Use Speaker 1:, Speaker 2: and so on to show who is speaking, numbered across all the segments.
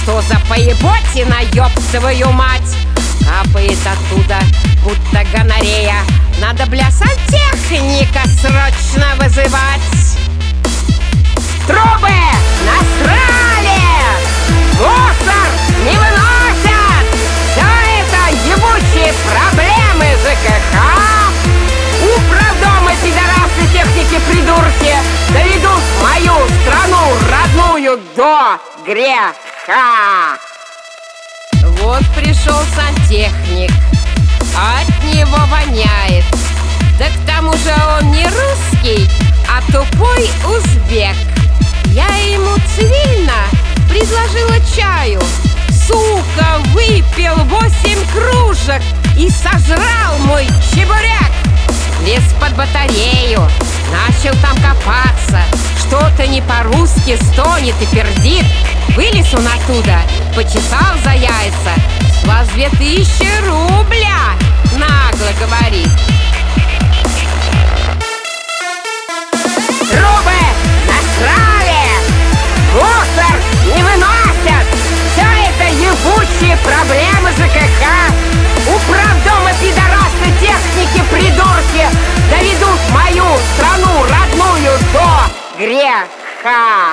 Speaker 1: Что за поеботина, ёб твою мать? Капает оттуда, будто гонорея. Надо, бля, сантехника срочно вызывать. Трубы насрали! Мусор не выносят! Все это ебучие проблемы ЖКХ! Управдомы, пидорасы, техники, придурки доведут мою страну родную до греха! Вот пришел сантехник, от него воняет. Да к тому же он не русский, а тупой узбек. Я ему цивильно предложила чаю. Сука, выпил 8 кружек и сожрал мой чебурек. Лез под батарею, начал там копаться. Что-то не по-русски стонет и пердит. Вылез он оттуда, почесал за яйца. С вас 2000 рубля, нагло говорит. Трубы насрали! Мусор не выносят! Все это ебучие проблемы ЖКХ! Управдомы, пидорасы, техники, придурки доведут мою страну родную до греха!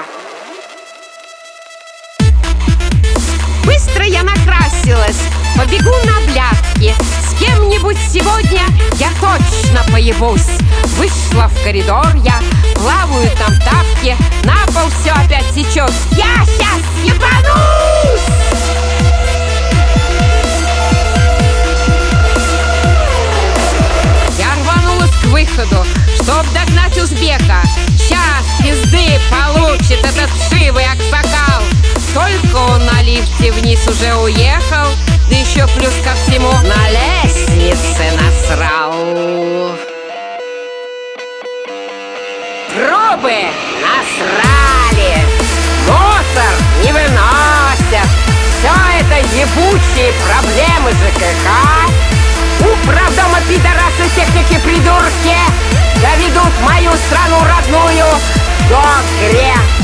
Speaker 1: Быстро я накрасилась, побегу на блядки. С кем-нибудь сегодня я точно поебусь. Вышла в коридор я, плавают там тапки, на пол все опять течет. Я сейчас ебанусь! Я рванулась к выходу, чтоб догнать узбека. Сейчас пизды получит этот вшивый аксакал. Только он на лифте вниз уже уехал, да еще плюс ко всему на лестнице насрал. Трубы насрали, мусор не выносят. Все это ебучие проблемы ЖКХ. Управдомы, пидорасы, техники, придурки доведут мою страну родную до греха.